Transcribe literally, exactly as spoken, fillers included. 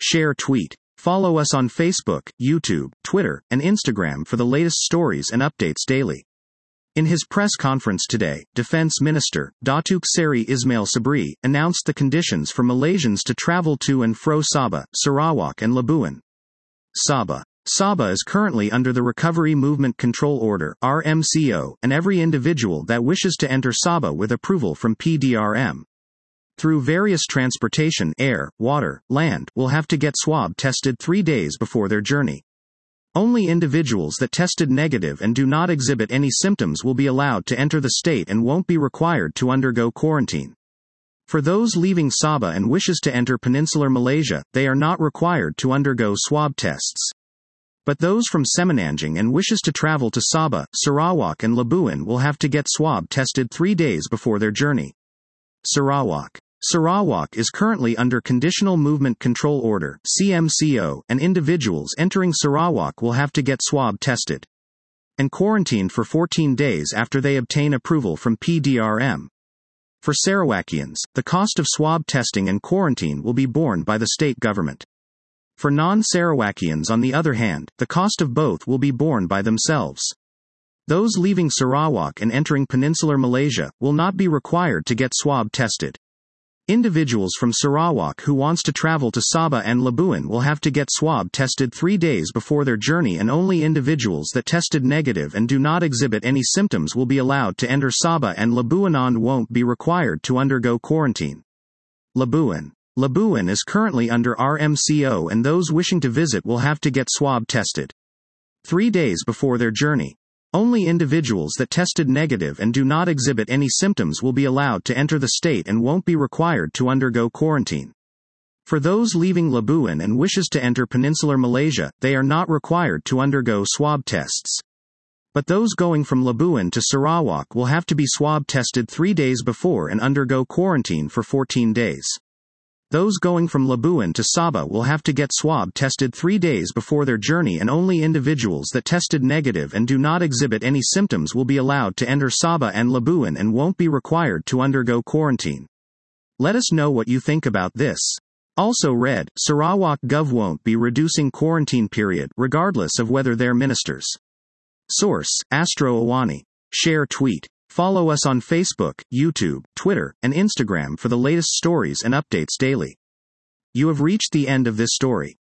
Share tweet. Follow us on Facebook, YouTube, Twitter, and Instagram for the latest stories and updates daily. In his press conference today, Defense Minister, Datuk Seri Ismail Sabri, announced the conditions for Malaysians to travel to and fro Sabah, Sarawak and Labuan. Sabah. Sabah is currently under the Recovery Movement Control Order, R M C O, and every individual that wishes to enter Sabah with approval from P D R M, through various transportation, air, water, land, will have to get swab tested three days before their journey. Only individuals that tested negative and do not exhibit any symptoms will be allowed to enter the state and won't be required to undergo quarantine. For those leaving Sabah and wishes to enter Peninsular Malaysia, they are not required to undergo swab tests. But those from Semenanjung and wishes to travel to Sabah, Sarawak and Labuan will have to get swab tested three days before their journey. Sarawak. Sarawak is currently under Conditional Movement Control Order, C M C O, and individuals entering Sarawak will have to get swab tested and quarantined for fourteen days after they obtain approval from P D R M. For Sarawakians, the cost of swab testing and quarantine will be borne by the state government. For non-Sarawakians, on the other hand, the cost of both will be borne by themselves. Those leaving Sarawak and entering Peninsular Malaysia will not be required to get swab tested. Individuals from Sarawak who wants to travel to Sabah and Labuan will have to get swab tested three days before their journey, and only individuals that tested negative and do not exhibit any symptoms will be allowed to enter Sabah and Labuan and won't be required to undergo quarantine. Labuan. Labuan is currently under R M C O, and those wishing to visit will have to get swab tested three days before their journey. Only individuals that tested negative and do not exhibit any symptoms will be allowed to enter the state and won't be required to undergo quarantine. For those leaving Labuan and wishes to enter Peninsular Malaysia, they are not required to undergo swab tests. But those going from Labuan to Sarawak will have to be swab tested three days before and undergo quarantine for fourteen days. Those going from Labuan to Sabah will have to get swab tested three days before their journey, and only individuals that tested negative and do not exhibit any symptoms will be allowed to enter Sabah and Labuan and won't be required to undergo quarantine. Let us know what you think about this. Also read, Sarawak Gov won't be reducing quarantine period regardless of whether they're ministers. Source, Astro Awani. Share tweet. Follow us on Facebook, YouTube, Twitter, and Instagram for the latest stories and updates daily. You have reached the end of this story.